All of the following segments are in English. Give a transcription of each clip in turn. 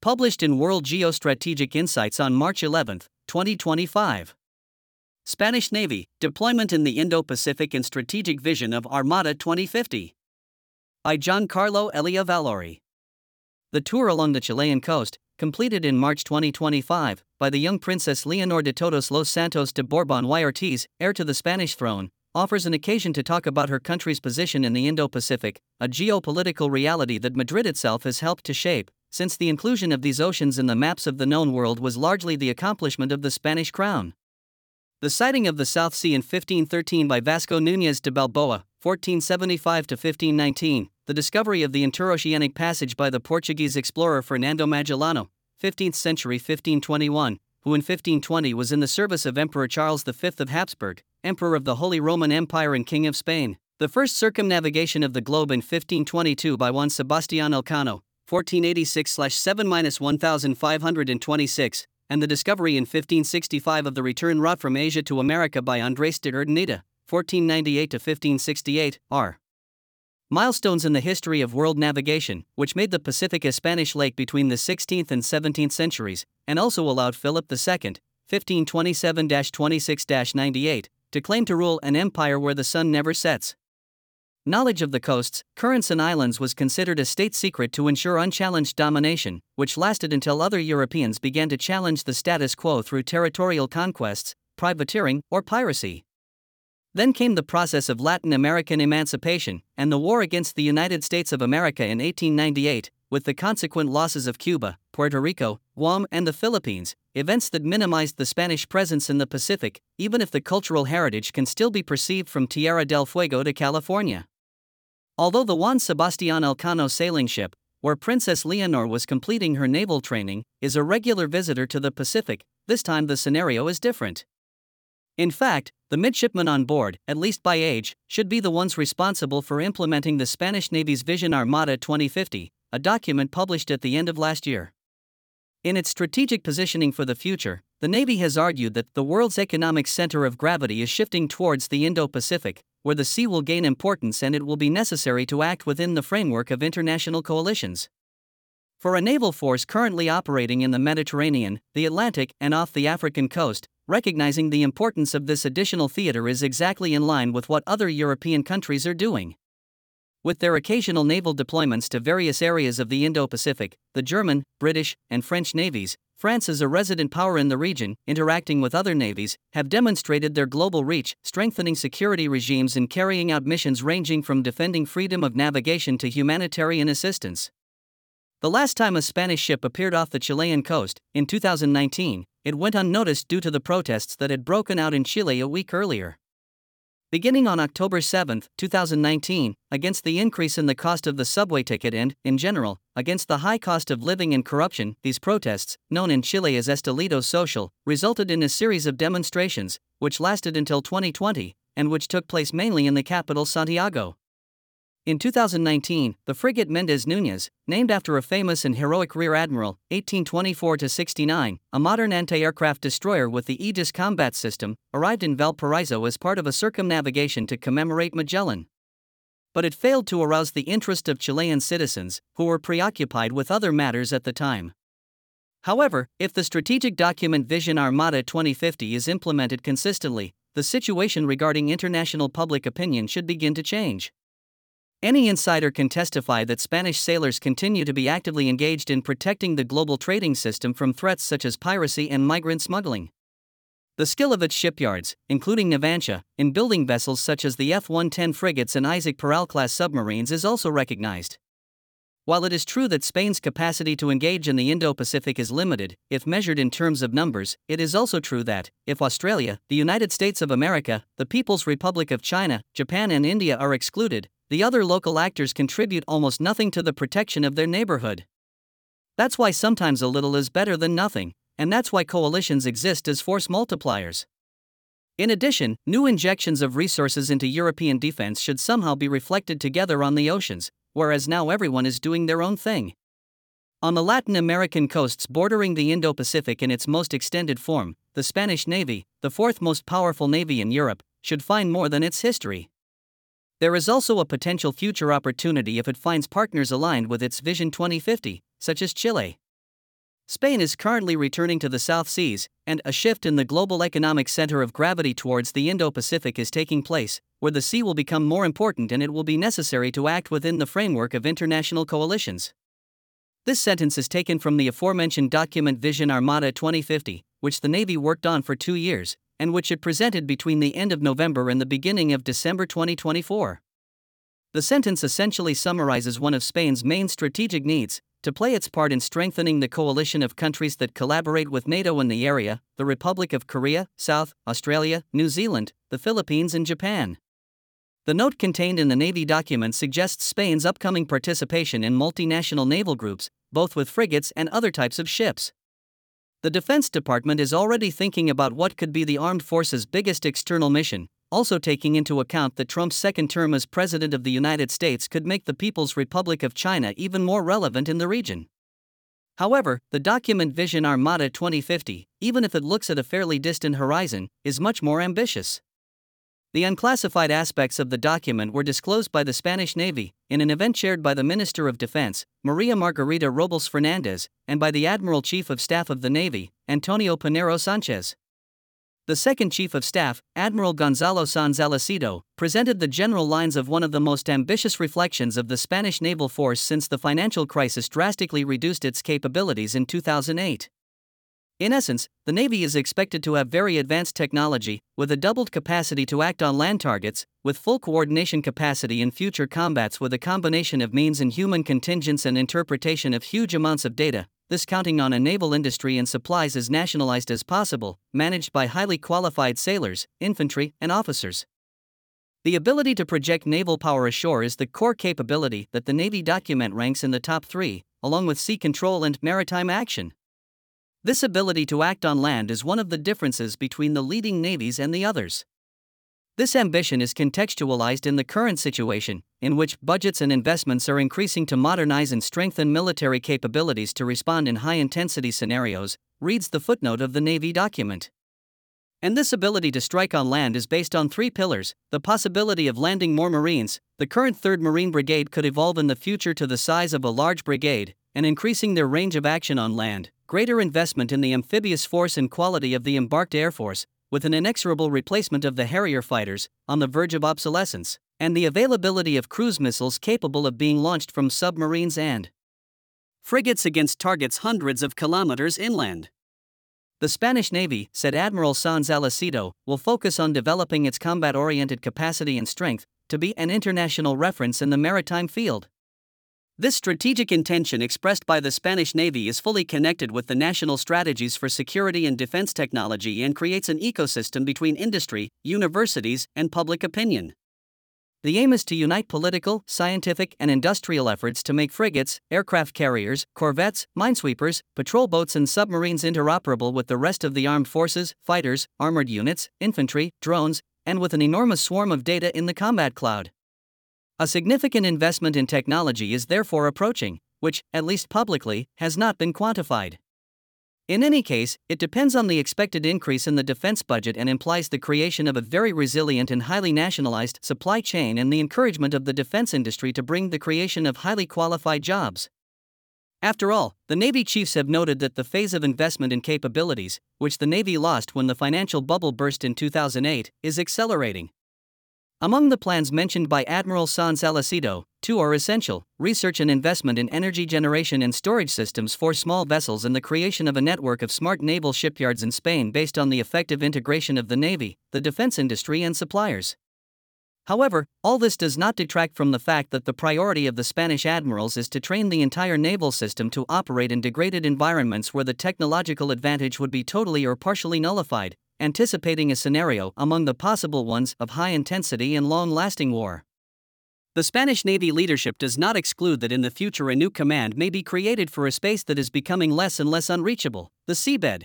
Published in World Geostrategic Insights on March 11, 2025. Spanish Navy, Deployment in the Indo-Pacific and Strategic Vision of Armada 2050. By Giancarlo Elia Valori. The tour along the Chilean coast, completed in March 2025, by the young Princess Leonor de Todos los Santos de Borbón y Ortiz, heir to the Spanish throne, offers an occasion to talk about her country's position in the Indo-Pacific, a geopolitical reality that Madrid itself has helped to shape, since the inclusion of these oceans in the maps of the known world was largely the accomplishment of the Spanish crown. The sighting of the South Sea in 1513 by Vasco Núñez de Balboa, 1475–1519, the discovery of the interoceanic passage by the Portuguese explorer Fernando Magellano, 15th century 1521, who in 1520 was in the service of Emperor Charles V of Habsburg, Emperor of the Holy Roman Empire and King of Spain, the first circumnavigation of the globe in 1522 by Juan Sebastián Elcano, 1486–7–1526, and the discovery in 1565 of the return route from Asia to America by Andrés de Urdaneta, 1498–1568, r. Milestones in the history of world navigation, which made the Pacific a Spanish lake between the 16th and 17th centuries, and also allowed Philip II, 1527–26–98, to claim to rule an empire where the sun never sets. Knowledge of the coasts, currents and islands was considered a state secret to ensure unchallenged domination, which lasted until other Europeans began to challenge the status quo through territorial conquests, privateering, or piracy. Then came the process of Latin American emancipation, and the war against the United States of America in 1898, with the consequent losses of Cuba, Puerto Rico, Guam and the Philippines, events that minimized the Spanish presence in the Pacific, even if the cultural heritage can still be perceived from Tierra del Fuego to California. Although the Juan Sebastián Elcano sailing ship, where Princess Leonor was completing her naval training, is a regular visitor to the Pacific, this time the scenario is different. In fact, the midshipmen on board, at least by age, should be the ones responsible for implementing the Spanish Navy's Vision Armada 2050, a document published at the end of last year. In its strategic positioning for the future, the Navy has argued that the world's economic center of gravity is shifting towards the Indo-Pacific, where the sea will gain importance and it will be necessary to act within the framework of international coalitions. For a naval force currently operating in the Mediterranean, the Atlantic, and off the African coast, recognizing the importance of this additional theater is exactly in line with what other European countries are doing. With their occasional naval deployments to various areas of the Indo-Pacific, the German, British, and French navies, France as a resident power in the region, interacting with other navies, have demonstrated their global reach, strengthening security regimes and carrying out missions ranging from defending freedom of navigation to humanitarian assistance. The last time a Spanish ship appeared off the Chilean coast, in 2019, it went unnoticed due to the protests that had broken out in Chile a week earlier. Beginning on October 7, 2019, against the increase in the cost of the subway ticket and, in general, against the high cost of living and corruption, these protests, known in Chile as Estallido Social, resulted in a series of demonstrations, which lasted until 2020, and which took place mainly in the capital Santiago. In 2019, the frigate Méndez Núñez, named after a famous and heroic rear admiral, 1824–69, a modern anti-aircraft destroyer with the Aegis combat system, arrived in Valparaiso as part of a circumnavigation to commemorate Magellan. But it failed to arouse the interest of Chilean citizens, who were preoccupied with other matters at the time. However, if the strategic document Vision Armada 2050 is implemented consistently, the situation regarding international public opinion should begin to change. Any insider can testify that Spanish sailors continue to be actively engaged in protecting the global trading system from threats such as piracy and migrant smuggling. The skill of its shipyards, including Navantia, in building vessels such as the F-110 frigates and Isaac Peral-class submarines is also recognized. While it is true that Spain's capacity to engage in the Indo-Pacific is limited, if measured in terms of numbers, it is also true that, if Australia, the United States of America, the People's Republic of China, Japan and India are excluded, the other local actors contribute almost nothing to the protection of their neighborhood. That's why sometimes a little is better than nothing, and that's why coalitions exist as force multipliers. In addition, new injections of resources into European defense should somehow be reflected together on the oceans, whereas now everyone is doing their own thing. On the Latin American coasts bordering the Indo-Pacific in its most extended form, the Spanish Navy, the fourth most powerful navy in Europe, should find more than its history. There is also a potential future opportunity if it finds partners aligned with its Vision 2050, such as Chile. Spain is currently returning to the South Seas, and a shift in the global economic center of gravity towards the Indo-Pacific is taking place, where the sea will become more important and it will be necessary to act within the framework of international coalitions. This sentence is taken from the aforementioned document Vision Armada 2050, which the Navy worked on for 2 years, and which it presented between the end of November and the beginning of December 2024. The sentence essentially summarizes one of Spain's main strategic needs: to play its part in strengthening the coalition of countries that collaborate with NATO in the area, the Republic of Korea, South Australia, New Zealand, the Philippines and Japan. The note contained in the Navy document suggests Spain's upcoming participation in multinational naval groups, both with frigates and other types of ships. The Defense Department is already thinking about what could be the armed forces' biggest external mission, also taking into account that Trump's second term as President of the United States could make the People's Republic of China even more relevant in the region. However, the document Vision Armada 2050, even if it looks at a fairly distant horizon, is much more ambitious. The unclassified aspects of the document were disclosed by the Spanish Navy in an event chaired by the Minister of Defense, Maria Margarita Robles Fernandez, and by the Admiral Chief of Staff of the Navy, Antonio Pinero Sanchez. The second Chief of Staff, Admiral Gonzalo Sanz Salcedo, presented the general lines of one of the most ambitious reflections of the Spanish naval force since the financial crisis drastically reduced its capabilities in 2008. In essence, the Navy is expected to have very advanced technology, with a doubled capacity to act on land targets, with full coordination capacity in future combats with a combination of means and human contingents and interpretation of huge amounts of data, this counting on a naval industry and supplies as nationalized as possible, managed by highly qualified sailors, infantry, and officers. The ability to project naval power ashore is the core capability that the Navy document ranks in the top 3, along with sea control and maritime action. This ability to act on land is one of the differences between the leading navies and the others. This ambition is contextualized in the current situation, in which budgets and investments are increasing to modernize and strengthen military capabilities to respond in high-intensity scenarios, reads the footnote of the Navy document. And this ability to strike on land is based on 3 pillars: the possibility of landing more Marines, the current 3rd Marine Brigade could evolve in the future to the size of a large brigade, and increasing their range of action on land, greater investment in the amphibious force and quality of the embarked Air Force, with an inexorable replacement of the Harrier fighters, on the verge of obsolescence, and the availability of cruise missiles capable of being launched from submarines and frigates against targets hundreds of kilometers inland. The Spanish Navy, said Admiral Sanz Salcedo, will focus on developing its combat-oriented capacity and strength to be an international reference in the maritime field. This strategic intention expressed by the Spanish Navy is fully connected with the national strategies for security and defense technology and creates an ecosystem between industry, universities, and public opinion. The aim is to unite political, scientific, and industrial efforts to make frigates, aircraft carriers, corvettes, minesweepers, patrol boats, and submarines interoperable with the rest of the armed forces, fighters, armored units, infantry, drones, and with an enormous swarm of data in the combat cloud. A significant investment in technology is therefore approaching, which, at least publicly, has not been quantified. In any case, it depends on the expected increase in the defense budget and implies the creation of a very resilient and highly nationalized supply chain and the encouragement of the defense industry to bring the creation of highly qualified jobs. After all, the Navy chiefs have noted that the phase of investment in capabilities, which the Navy lost when the financial bubble burst in 2008, is accelerating. Among the plans mentioned by Admiral Sanz Salcedo, 2 are essential: research and investment in energy generation and storage systems for small vessels and the creation of a network of smart naval shipyards in Spain based on the effective integration of the Navy, the defense industry and suppliers. However, all this does not detract from the fact that the priority of the Spanish admirals is to train the entire naval system to operate in degraded environments where the technological advantage would be totally or partially nullified, anticipating a scenario among the possible ones of high intensity and long-lasting war. The Spanish Navy leadership does not exclude that in the future a new command may be created for a space that is becoming less and less unreachable: the seabed.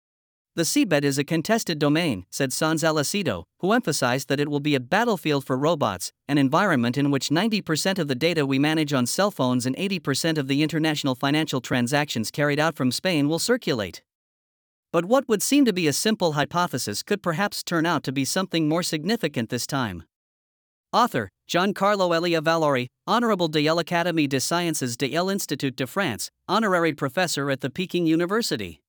The seabed is a contested domain, said Sanz Salcedo, who emphasized that it will be a battlefield for robots, an environment in which 90% of the data we manage on cell phones and 80% of the international financial transactions carried out from Spain will circulate. But what would seem to be a simple hypothesis could perhaps turn out to be something more significant this time. Author, Giancarlo Elia Valori, Honorable de l'Académie des Sciences de l'Institut de France, Honorary Professor at the Peking University.